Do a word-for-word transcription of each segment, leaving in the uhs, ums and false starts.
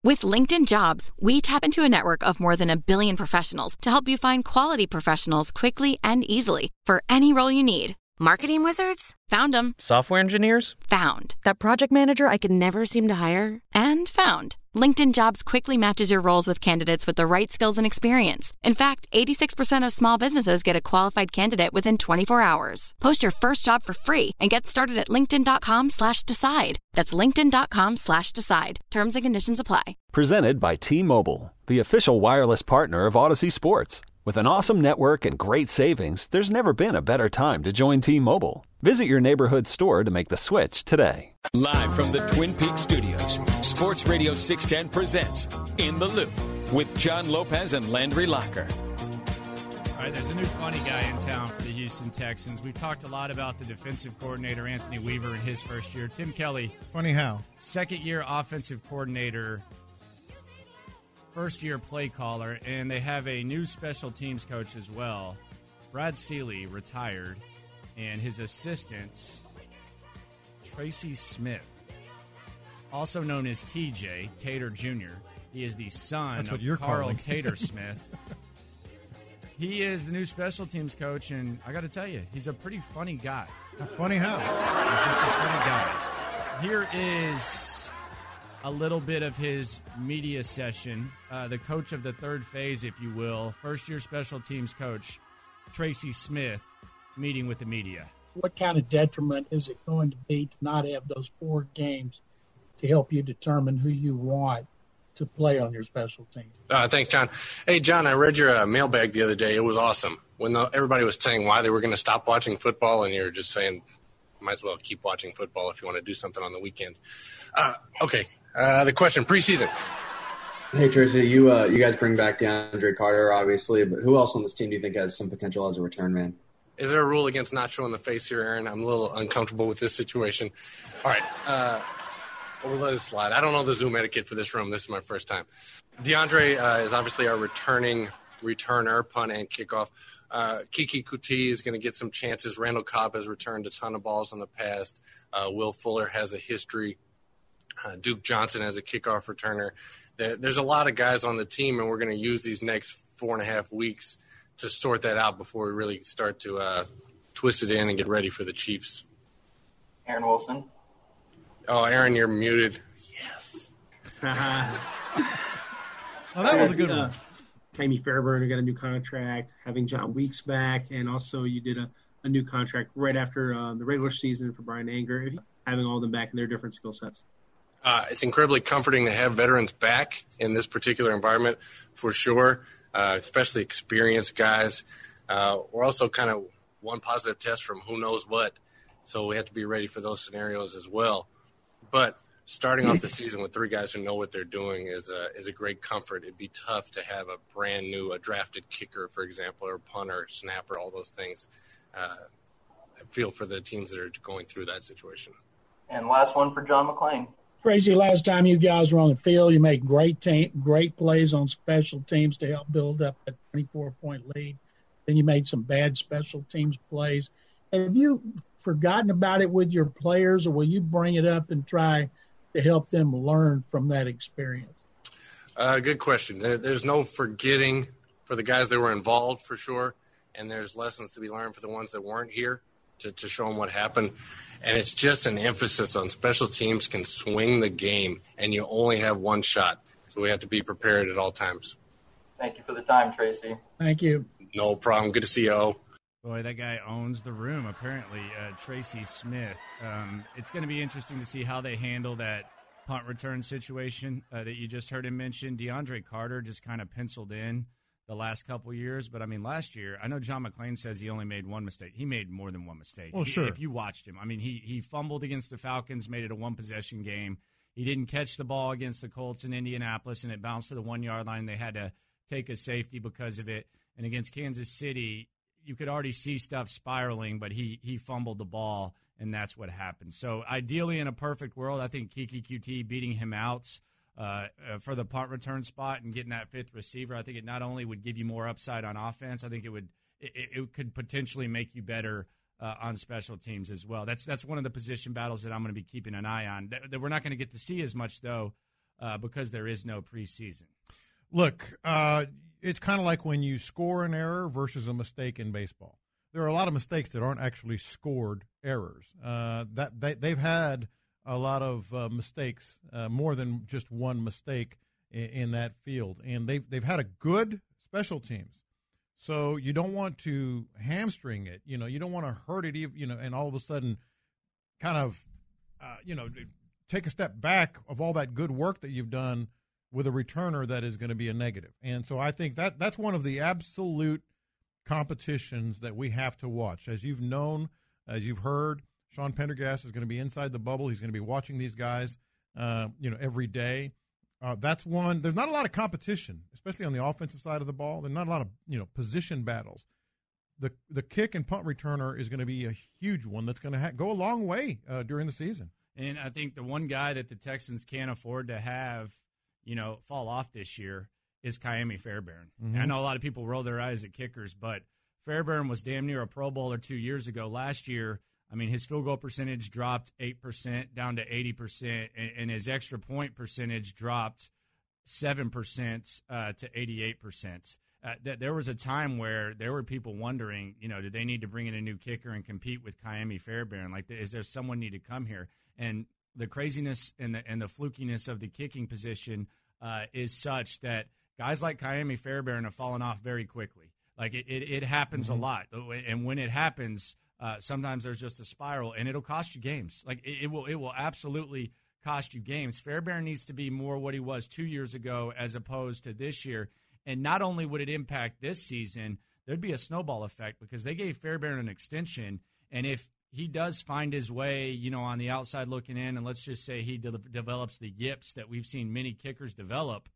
With LinkedIn Jobs, we tap into a network of more than a billion professionals to help you find quality professionals quickly and easily for any role you need. Marketing wizards? Found them. Software engineers? Found. That project manager I could never seem to hire? And found. LinkedIn Jobs quickly matches your roles with candidates with the right skills and experience. In fact, eighty-six percent of small businesses get a qualified candidate within twenty-four hours. Post your first job for free and get started at linkedin.com slash decide. That's linkedin.com slash decide. Terms and conditions apply. Presented by T-Mobile, the official wireless partner of Odyssey Sports. With an awesome network and great savings, there's never been a better time to join T-Mobile. Visit your neighborhood store to make the switch today. Live from the Twin Peaks studios, Sports Radio six ten presents In the Loop with John Lopez and Landry Locker. All right, there's a new funny guy in town for the Houston Texans. We've talked a lot about the defensive coordinator, Anthony Weaver, in his first year. Tim Kelly. Funny how? Second-year offensive coordinator, first-year play caller, and they have a new special teams coach as well. Brad Seeley retired, and his assistant, Tracy Smith, also known as T J, Tater Junior He is the son That's of what you're Carl calling. Tater Smith. He is the new special teams coach, and I got to tell you, he's a pretty funny guy. Funny how? He's just a funny guy. Here is a little bit of his media session. Uh, the coach of the third phase, if you will, first-year special teams coach, Tracy Smith, meeting with the media. What kind of detriment is it going to be to not have those four games to help you determine who you want to play on your special team? Uh, thanks, John. Hey, John, I read your uh, mailbag the other day. It was awesome. When the, everybody was saying why they were going to stop watching football, and you were just saying, might as well keep watching football if you want to do something on the weekend. Uh, okay, uh, the question, preseason. Hey, Tracy, you uh, you guys bring back DeAndre Carter, obviously, but who else on this team do you think has some potential as a return man? Is there a rule against not showing the face here, Aaron? I'm a little uncomfortable with this situation. All right, uh, we'll let it slide. I don't know the Zoom etiquette for this room. This is my first time. DeAndre uh, is obviously our returning returner, punt and kickoff. Uh, Kiki Kuti is going to get some chances. Randall Cobb has returned a ton of balls in the past. Uh, Will Fuller has a history. Uh, Duke Johnson has a kickoff returner. There, there's a lot of guys on the team, and we're going to use these next four and a half weeks to sort that out before we really start to uh, twist it in and get ready for the Chiefs. Aaron Wilson. Oh, Aaron, you're muted. Yes. Oh, that was a good uh, one. Kami Fairburn, who got a new contract, having John Weeks back, and also you did a, a new contract right after uh, the regular season for Brian Anger, having all of them back in their different skill sets. Uh, it's incredibly comforting to have veterans back in this particular environment, for sure, uh, especially experienced guys. Uh, we're also kind of one positive test from who knows what, so we have to be ready for those scenarios as well. But starting off the season with three guys who know what they're doing is a, is a great comfort. It'd be tough to have a brand new, a drafted kicker, for example, or punter, snapper, all those things. Uh, I feel for the teams that are going through that situation. And last one for John McClain. Tracy, last time you guys were on the field, you made great team, great plays on special teams to help build up a twenty-four point lead. Then you made some bad special teams plays. Have you forgotten about it with your players, or will you bring it up and try to help them learn from that experience? Uh, good question. There, there's no forgetting for the guys that were involved, for sure, and there's lessons to be learned for the ones that weren't here to, to show them what happened. And it's just an emphasis on special teams can swing the game, and you only have one shot. So we have to be prepared at all times. Thank you for the time, Tracy. Thank you. No problem. Good to see you, O. Boy, that guy owns the room, apparently, uh, Tracy Smith. Um, it's going to be interesting to see how they handle that punt return situation uh, that you just heard him mention. DeAndre Carter just kind of penciled in the last couple of years. But, I mean, last year, I know John McClain says he only made one mistake. He made more than one mistake. Well, he, sure. If you watched him. I mean, he, he fumbled against the Falcons, made it a one-possession game. He didn't catch the ball against the Colts in Indianapolis, and it bounced to the one-yard line. They had to take a safety because of it. And against Kansas City, you could already see stuff spiraling, but he he fumbled the ball, and that's what happened. So ideally, in a perfect world, I think Kiki Q T beating him out uh, uh, for the punt return spot and getting that fifth receiver, I think it not only would give you more upside on offense, I think it would it, it could potentially make you better uh, on special teams as well. That's that's one of the position battles that I'm going to be keeping an eye on. That, that we're not going to get to see as much, though, uh, because there is no preseason. Look, uh, it's kind of like when you score an error versus a mistake in baseball. There are a lot of mistakes that aren't actually scored errors. Uh, that they, they've had a lot of uh, mistakes, uh, more than just one mistake in, in that field, and they've they've had a good special teams. So you don't want to hamstring it. You know, you don't want to hurt it. You know, and all of a sudden, kind of, uh, you know, take a step back of all that good work that you've done with a returner that is going to be a negative. And so I think that that's one of the absolute competitions that we have to watch. As you've known, as you've heard, Sean Pendergast is going to be inside the bubble. He's going to be watching these guys, uh, you know, every day. Uh, that's one. There's not a lot of competition, especially on the offensive side of the ball. There's not a lot of, you know, position battles. The the kick and punt returner is going to be a huge one that's going to ha- go a long way uh, during the season. And I think the one guy that the Texans can't afford to have, you know, fall off this year is Ka'imi Fairbairn. Mm-hmm. I know a lot of people roll their eyes at kickers, but Fairbairn was damn near a Pro Bowler two years ago. Last year, I mean, his field goal percentage dropped eight percent down to eighty percent, and, and his extra point percentage dropped seven percent uh, to eighty-eight percent. Uh, th- there was a time where there were people wondering, you know, do they need to bring in a new kicker and compete with Ka'imi Fairbairn? Like, is there someone need to come here? And the craziness and the and the flukiness of the kicking position uh, is such that guys like Ka'imi Fairbairn have fallen off very quickly. Like, it, it, it happens mm-hmm. a lot. And when it happens, uh, sometimes there's just a spiral, and it'll cost you games. Like, it, it will it will absolutely cost you games. Fairbairn needs to be more what he was two years ago as opposed to this year. And not only would it impact this season, there'd be a snowball effect because they gave Fairbairn an extension. And if he does find his way, you know, on the outside looking in, and let's just say he de- develops the yips that we've seen many kickers develop,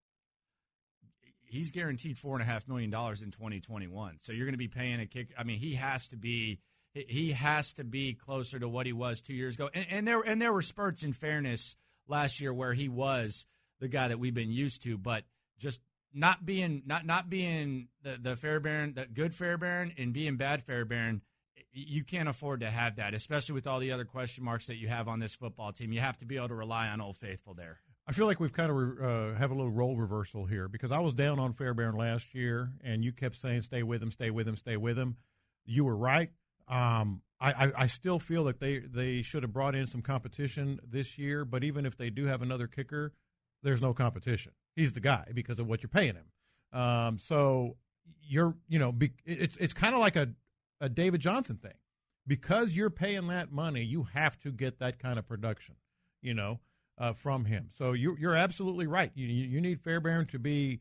he's guaranteed four and a half million dollars in twenty twenty-one. So you're going to be paying a kick. I mean, he has to be he has to be closer to what he was two years ago. And, and there and there were spurts in fairness last year where he was the guy that we've been used to, but just not being not not being the the Fairbairn, the good Fairbairn, and being bad Fairbairn. You can't afford to have that, especially with all the other question marks that you have on this football team. You have to be able to rely on Old Faithful there. I feel like we've kind of uh, have a little role reversal here because I was down on Fairbairn last year, and you kept saying, stay with him, stay with him, stay with him. You were right. Um, I, I, I still feel that they, they should have brought in some competition this year, but even if they do have another kicker, there's no competition. He's the guy because of what you're paying him. Um, so you're, you know, be, it's it's kind of like a, a David Johnson thing. Because you're paying that money, you have to get that kind of production, you know, uh, from him. So you're, you're absolutely right. You, you need Fairbairn to be,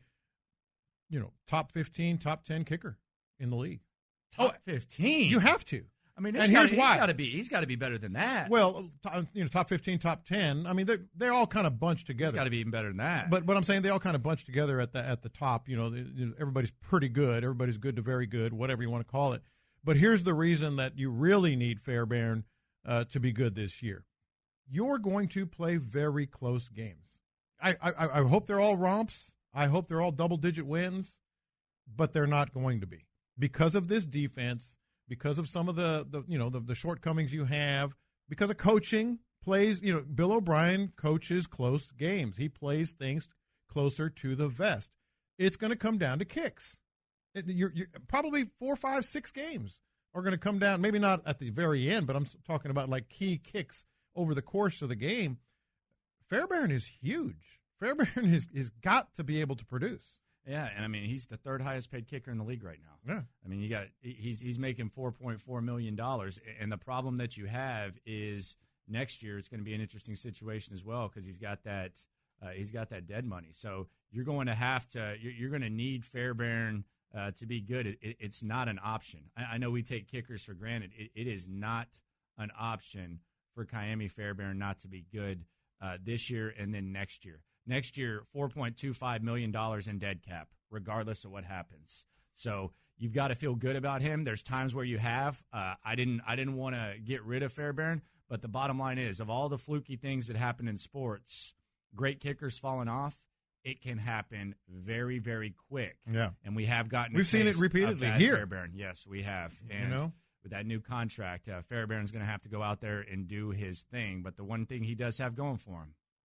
you know, top fifteen, top ten kicker in the league. Top oh, fifteen? You have to. I mean, and gotta, here's why. He's got to be. He's got to be better than that. Well, you know, top fifteen, top ten. I mean, they're they're all kind of bunched together. He's got to be even better than that. But but I'm saying they all kind of bunched together at the at the top. You know, you know, everybody's pretty good. Everybody's good to very good, whatever you want to call it. But here's the reason that you really need Fairbairn uh, to be good this year. You're going to play very close games. I, I I hope they're all romps. I hope they're all double-digit wins, but they're not going to be because of this defense. Because of some of the, the you know the, the shortcomings you have, because of coaching plays, you know, Bill O'Brien coaches close games. He plays things closer to the vest. It's going to come down to kicks. It, you're, you're, probably four, five, six games are going to come down. Maybe not at the very end, but I'm talking about like key kicks over the course of the game. Fairbairn is huge. Fairbairn is is got to be able to produce. Yeah, and I mean he's the third highest paid kicker in the league right now. Yeah, I mean you got he's he's making four point four million dollars, and the problem that you have is next year it's going to be an interesting situation as well because he's got that uh, he's got that dead money. So you're going to have to you're, you're going to need Fairbairn uh, to be good. It, it, it's not an option. I, I know we take kickers for granted. It, it is not an option for Ka'imi Fairbairn not to be good uh, this year and then next year. Next year, four point two five million dollars in dead cap, regardless of what happens. So you've got to feel good about him. There's times where you have. Uh, I didn't I didn't want to get rid of Fairbairn, but the bottom line is, of all the fluky things that happen in sports, great kickers falling off, it can happen very, very quick. Yeah. And we have gotten We've seen it repeatedly here. Fairbairn. Yes, we have. And you know? With that new contract, uh, Fairbairn's going to have to go out there and do his thing. But the one thing he does have going for him,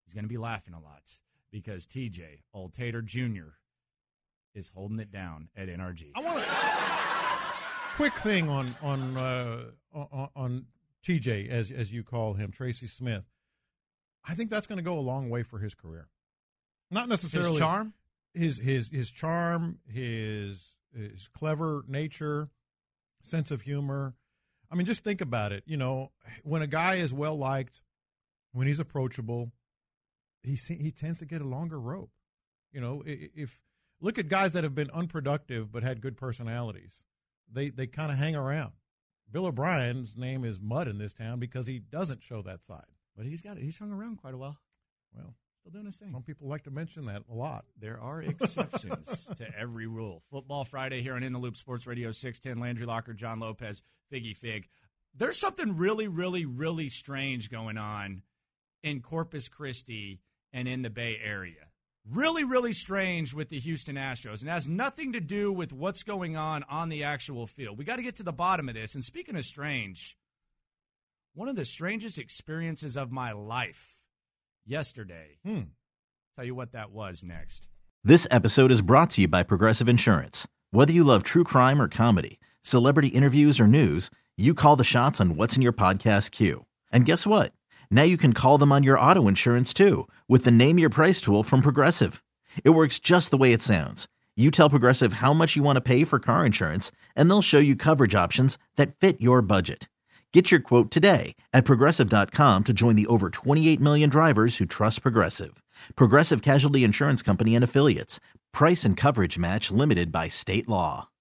he's going to be laughing a lot because T J, old Tater Junior, is holding it down at N R G. I want a quick thing on on uh, on, on T J, as as you call him, Tracy Smith. I think that's going to go a long way for his career. Not necessarily his charm, his his his charm, his his clever nature, sense of humor. I mean, just think about it. You know, when a guy is well liked, when he's approachable, he he tends to get a longer rope. You know, if look at guys that have been unproductive but had good personalities, they they kind of hang around. Bill O'Brien's name is mud in this town because he doesn't show that side. But he's got it. He's hung around quite a while. Well, still doing his thing. Some people like to mention that a lot. There are exceptions to every rule. Football Friday here on In the Loop Sports Radio six ten. Landry Locker, John Lopez, Figgy Fig. There's something really, really, really strange going on in Corpus Christi and in the Bay Area. Really, really strange with the Houston Astros. And it has nothing to do with what's going on on the actual field. We got to get to the bottom of this. And speaking of strange, one of the strangest experiences of my life yesterday. Hmm. Tell you what that was next. This episode is brought to you by Progressive Insurance. Whether you love true crime or comedy, celebrity interviews or news, you call the shots on what's in your podcast queue. And guess what? Now you can call them on your auto insurance too with the Name Your Price tool from Progressive. It works just the way it sounds. You tell Progressive how much you want to pay for car insurance, and they'll show you coverage options that fit your budget. Get your quote today at Progressive dot com to join the over twenty-eight million drivers who trust Progressive. Progressive Casualty Insurance Company and Affiliates. Price and coverage match limited by state law.